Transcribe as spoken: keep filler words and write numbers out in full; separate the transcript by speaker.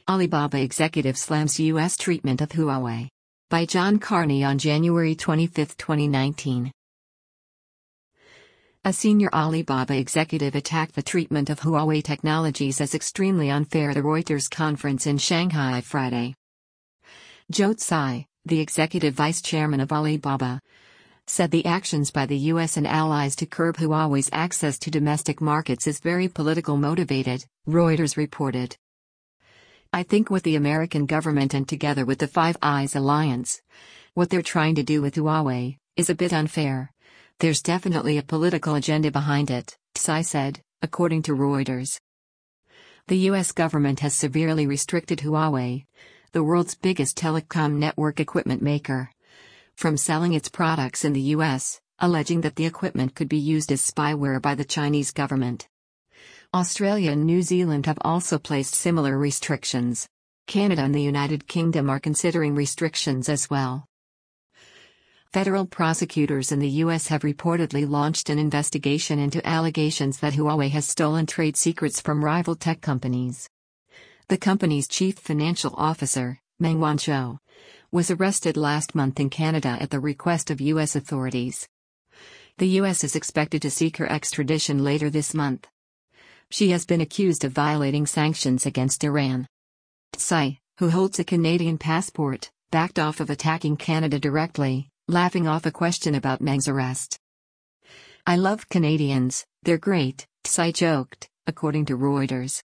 Speaker 1: Alibaba executive slams U S treatment of Huawei. By John Carney on January twenty-fifth, twenty nineteen. A senior Alibaba executive attacked the treatment of Huawei Technologies as extremely unfair at a Reuters conference in Shanghai Friday. Joe Tsai, the executive vice chairman of Alibaba, said the actions by the U S and allies to curb Huawei's access to domestic markets is very political motivated, Reuters reported. I think with the American government and together with the Five Eyes Alliance, what they're trying to do with Huawei is a bit unfair. There's definitely a political agenda behind it, Tsai said, according to Reuters. The U S government has severely restricted Huawei, the world's biggest telecom network equipment maker, from selling its products in the U S, alleging that the equipment could be used as spyware by the Chinese government. Australia and New Zealand have also placed similar restrictions. Canada and the United Kingdom are considering restrictions as well. Federal prosecutors in the U S have reportedly launched an investigation into allegations that Huawei has stolen trade secrets from rival tech companies. The company's chief financial officer, Meng Wanzhou, was arrested last month in Canada at the request of U S authorities. The U S is expected to seek her extradition later this month. She has been accused of violating sanctions against Iran. Tsai, who holds a Canadian passport, backed off of attacking Canada directly, laughing off a question about Meng's arrest. I love Canadians, they're great, Tsai joked, according to Reuters.